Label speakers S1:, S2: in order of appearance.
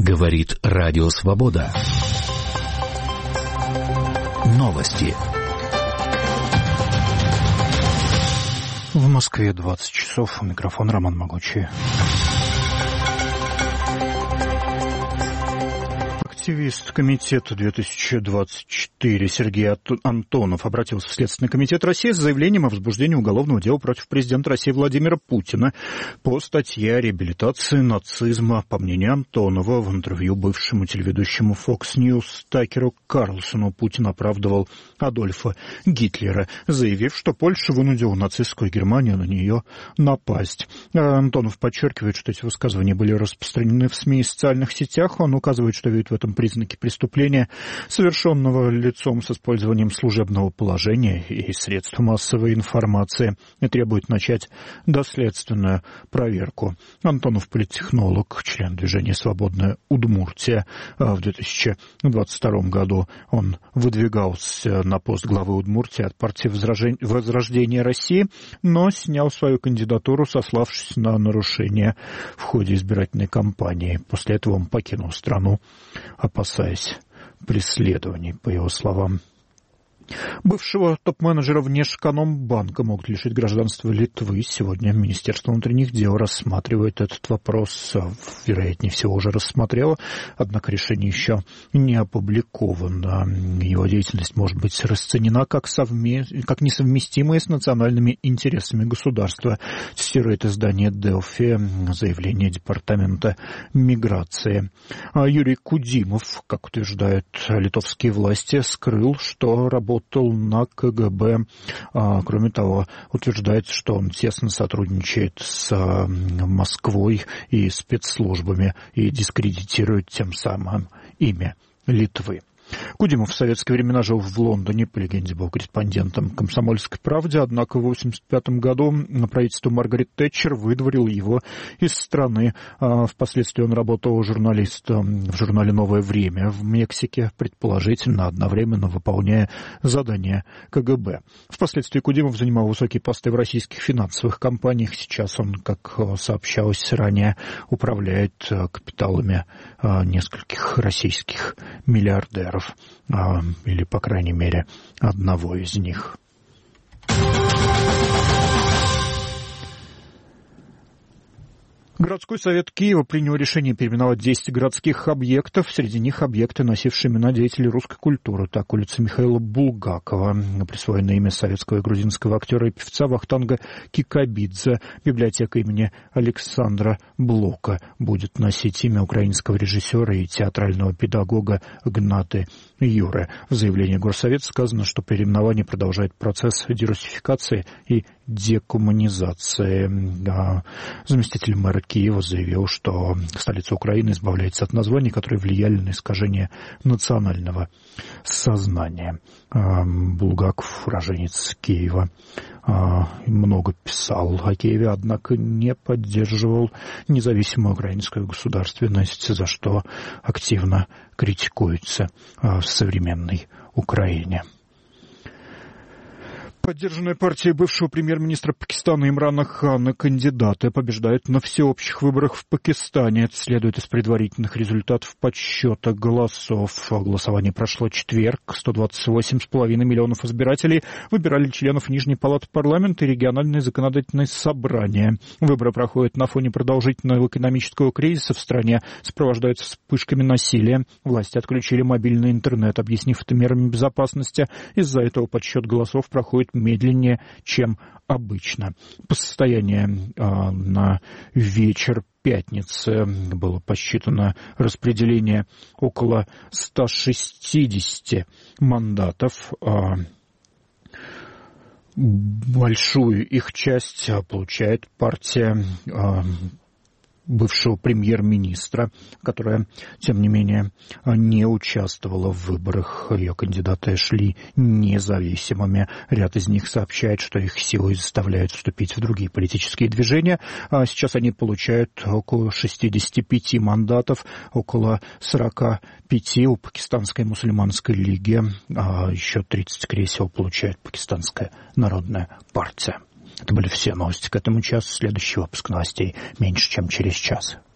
S1: Говорит Радио Свобода. Новости.
S2: В Москве 20 часов. У микрофона Роман Могучий. Активист комитета 2024 Сергей Антонов обратился в Следственный комитет России с заявлением о возбуждении уголовного дела против президента России Владимира Путина по статье о реабилитации нацизма. По мнению Антонова, в интервью бывшему телеведущему Fox News Такеру Карлсону Путин оправдывал Адольфа Гитлера, заявив, что Польша вынудила нацистскую Германию на нее напасть. Антонов подчеркивает, что эти высказывания были распространены в СМИ и социальных сетях. Он указывает, что видит в этом признаки преступления, совершенного лицом с использованием служебного положения и средств массовой информации, и требует начать доследственную проверку. Антонов политтехнолог, член движения «Свободная Удмуртия». В 2022 году он выдвигался на пост главы Удмуртии от партии Возрождения России, но снял свою кандидатуру, сославшись на нарушения в ходе избирательной кампании. После этого он покинул страну, опасаясь преследований, по его словам. Бывшего топ-менеджера Внешэкономбанка могут лишить гражданства Литвы. Сегодня Министерство внутренних дел рассматривает этот вопрос. Вероятнее всего, уже рассмотрело, однако решение еще не опубликовано. Его деятельность может быть расценена как несовместимая с национальными интересами государства, цитирует издание «Делфи» заявление Департамента миграции. Юрий Кудимов, как утверждают литовские власти, скрыл, что работал на КГБ. Кроме того, утверждается, что он тесно сотрудничает с Москвой и спецслужбами и дискредитирует тем самым имя Литвы. Кудимов в советские времена жил в Лондоне, по легенде был корреспондентом «Комсомольской правды», однако в 1985 году правительство Маргарет Тэтчер выдворило его из страны. Впоследствии он работал журналистом в журнале «Новое время» в Мексике, предположительно одновременно выполняя задания КГБ. Впоследствии Кудимов занимал высокие посты в российских финансовых компаниях. Сейчас он, как сообщалось ранее, управляет капиталами нескольких российских миллиардеров. Или, по крайней мере, одного из них. Городской совет Киева принял решение переименовать 10 городских объектов. Среди них объекты, носившие имена деятелей русской культуры. Так, улица Михаила Булгакова, присвоенное имя советского и грузинского актера и певца Вахтанга Кикабидзе. Библиотека имени Александра Блока будет носить имя украинского режиссера и театрального педагога Гнаты Юры. В заявлении Горсовета сказано, что переименование продолжает процесс дерусификации и декоммунизации. Заместитель мэра Киева заявил, что столица Украины избавляется от названий, которые влияли на искажение национального сознания. Булгаков, уроженец Киева, много писал о Киеве, однако не поддерживал независимую украинскую государственность, за что активно критикуется в современной Украине. Поддержанная партией бывшего премьер-министра Пакистана Имрана Хана кандидаты побеждают на всеобщих выборах в Пакистане. Это следует из предварительных результатов подсчета голосов. Голосование прошло в четверг. 128,5 миллионов избирателей выбирали членов Нижней палаты парламента и региональные законодательные собрания. Выборы проходят на фоне продолжительного экономического кризиса в стране, сопровождаются вспышками насилия. Власти отключили мобильный интернет, объяснив это мерами безопасности. Из-за этого подсчет голосов проходит медленнее, чем обычно. По состоянию на вечер пятницы было посчитано распределение около 160 мандатов. Большую их часть получает партия бывшего премьер-министра, которая, тем не менее, не участвовала в выборах. Ее кандидаты шли независимыми. Ряд из них сообщает, что их силой заставляют вступить в другие политические движения. Сейчас они получают около 65 мандатов, около 45 у Пакистанской мусульманской лиги. Еще 30 кресел получает Пакистанская народная партия. Это были все новости к этому часу. Следующий выпуск новостей меньше, чем через час.